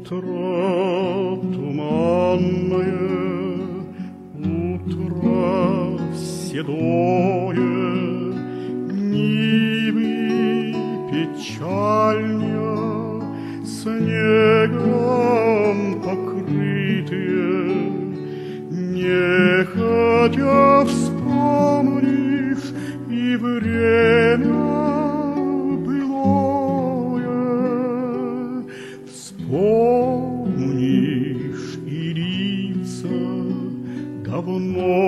Утро туманное, утро седое, нивы печальня, снегом покрытые, нехотя вспомнишь и время былое, вспомнишь и лица давно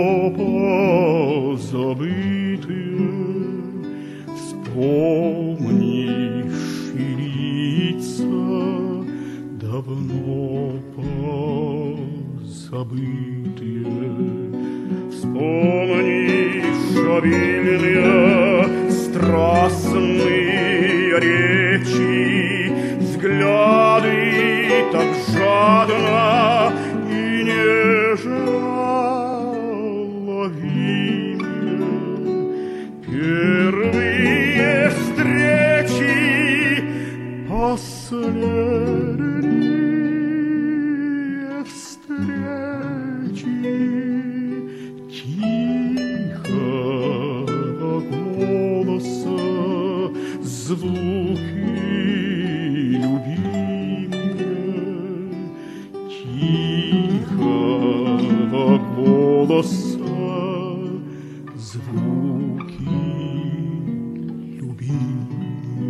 позабытые, вспомнишь и лица давно позабытые, вспомнишь обильные страстные речи, взгляды так жадно и нежно ловимые, первые встречи, последние встречи, тихого голоса звуки любимые, тихого голоса звуки любимые.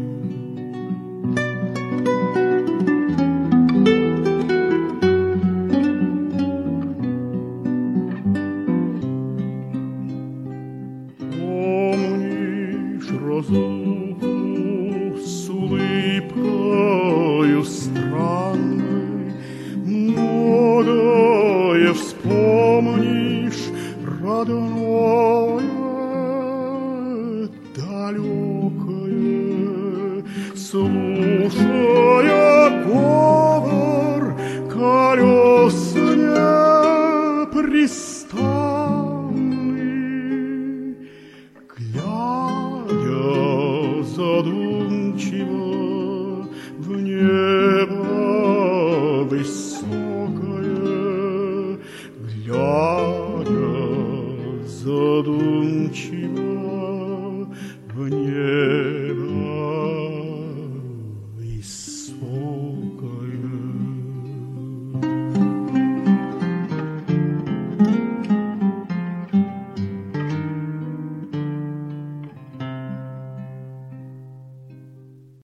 Помнишь разлуку с улыбкою странной, многое вспомнишь родное, далекое, слушая говор колес непрестанный, глядя задумчиво в небо высокое, глядя задумчиво в небо